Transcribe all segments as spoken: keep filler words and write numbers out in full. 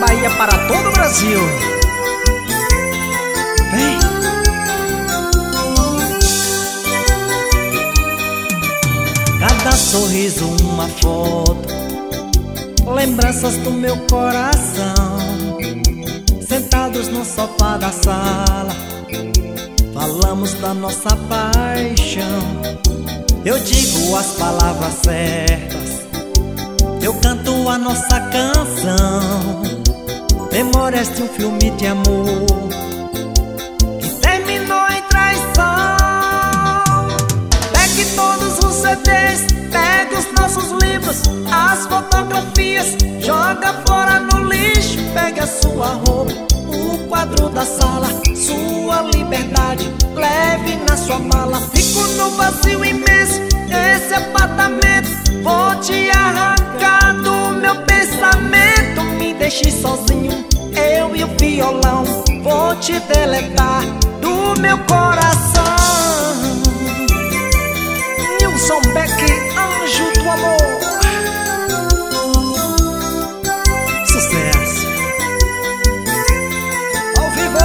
Bahia para todo o Brasil. Vem. Cada sorriso uma foto, lembranças do meu coração. Sentados no sofá da sala, falamos da nossa paixão. Eu digo as palavras certas, eu canto a nossa canção. Memórias de um filme de amor que terminou em traição. Pegue todos os C Ds, pegue os nossos livros, as fotografias, joga fora no lixo. Pegue a sua roupa, o quadro da sala, sua liberdade, leve na sua mala. Fico no vazio imenso, esse apartamento, vou te arrancar do meu pensamento. Me deixe sozinho, eu e o violão, vou te deletar do meu coração. Nilson Beck, anjo do amor. Sucesso ao vivo.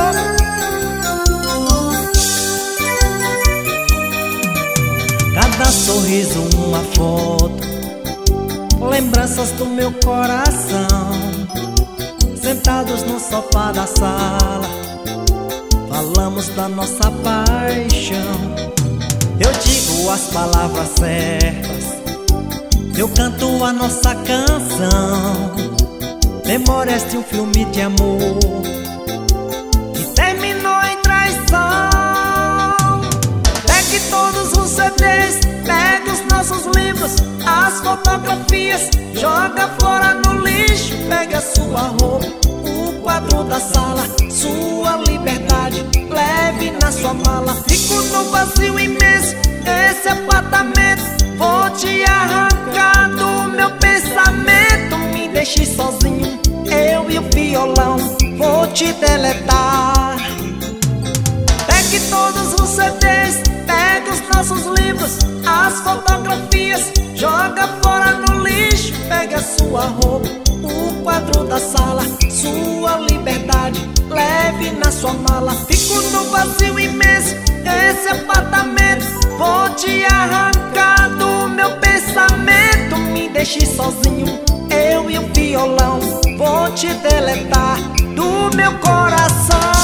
Cada sorriso uma foto, lembranças do meu coração. Sentados no sofá da sala, falamos da nossa paixão. Eu digo as palavras certas, eu canto a nossa canção. Memórias de um filme de amor que terminou em traição. Pegue todos os C Ds, pegue os nossos livros, as fotografias, joga fora no lixo. Pegue a sua roupa, o quadro da sala, sua liberdade, leve na sua mala. Fico no vazio imenso, esse apartamento, vou te arrancar do meu pensamento. Me deixe sozinho, eu e o violão, vou te deletar. Pegue todos os C Ds, pegue os nossos livros, as fotografias, joga fora no lixo. Pegue a sua roupa, o quadro da sala, sua liberdade, leve na sua mala. Fico no vazio imenso, esse apartamento, vou te arrancar do meu pensamento. Me deixe sozinho, eu e o violão, vou te deletar do meu coração.